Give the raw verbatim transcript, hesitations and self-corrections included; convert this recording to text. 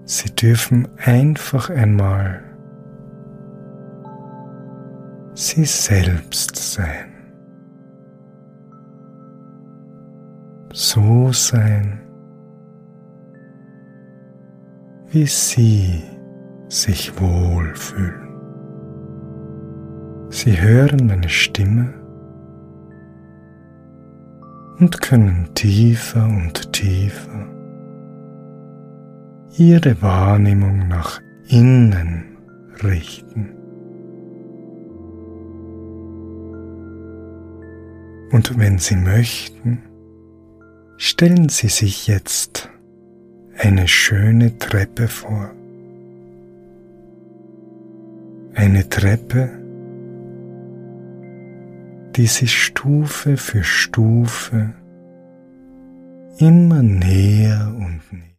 Sie dürfen einfach einmal Sie selbst sein, so sein, wie Sie sich wohlfühlen. Sie hören meine Stimme und können tiefer und tiefer Ihre Wahrnehmung nach innen richten. Und wenn Sie möchten, stellen Sie sich jetzt eine schöne Treppe vor. Eine Treppe, die Sie Stufe für Stufe immer näher und näher